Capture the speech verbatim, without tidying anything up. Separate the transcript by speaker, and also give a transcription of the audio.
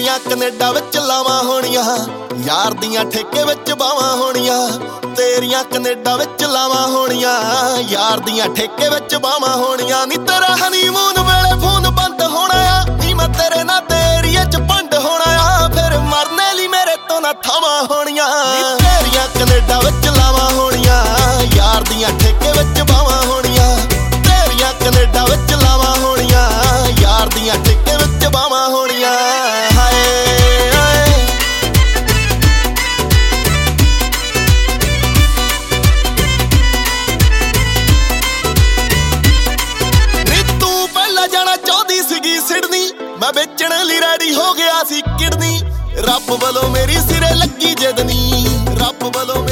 Speaker 1: ਤੇਰੀਆਂ ਕੈਨੇਡਾ ਵਿੱਚ ਲਾਵਾਂ ਹੋਣੀਆਂ, ਯਾਰ ਦੀਆਂ ਠੇਕੇ ਵਿੱਚ ਬਾਵਾਂ ਹੋਣੀਆਂ। ਤੇਰੀਆਂ ਕੈਨੇਡਾ ਵਿੱਚ ਲਾਵਾਂ ਹੋਣੀਆਂ, ਯਾਰ ਦੀਆਂ ਠੇਕੇ ਵਿੱਚ ਬਾਵਾਂ ਹੋਣੀਆਂ। ਨੀ ਤੇਰਾ ਹਨੀਮੂਨ ਵੇਲੇ ਫੋਨ ਬੰਦ ਹੋਣਾ ਆ, ਨੀ ਮੈਂ ਤੇਰੇ ਨਾਲ ਏਰੀਏ ਚ ਪੰਡ ਹੋਣਾ ਆ। ਫਿਰ ਮਰਨੇ ਲਈ ਮੇਰੇ ਤੋਂ ਨਾ ਠਾਵਾਂ ਹੋਣੀਆਂ। ਨੀ ਤੇਰੀਆਂ ਕੈਨੇਡਾ ਵਿੱਚ ਲਾਵਾਂ ਹੋਣੀਆਂ, ਯਾਰ ਦੀਆਂ ਠੇਕੇ ਵਿੱਚ ਬਾਵਾਂ ਹੋਣੀਆਂ। ਤੇਰੀਆਂ ਕੈਨੇਡਾ ਵਿੱਚ ਲਾਵਾਂ ਹੋਣੀਆਂ, ਯਾਰ ਦੀਆਂ ਠੇਕੇ ਵਿੱਚ ਬਾਵਾਂ ਹੋਣੀਆਂ। ਹਾਏ ਮੈਂ ਵੇਚਣ ਲਈ ਰੈਡੀ ਹੋ ਗਿਆ ਸੀ ਕਿਡਨੀ। ਰੱਬ ਵੱਲੋਂ ਮੇਰੀ ਸਿਰੇ ਲੱਗੀ ਜਿੱਦ ਨੀ, ਰੱਬ ਵੱਲੋਂ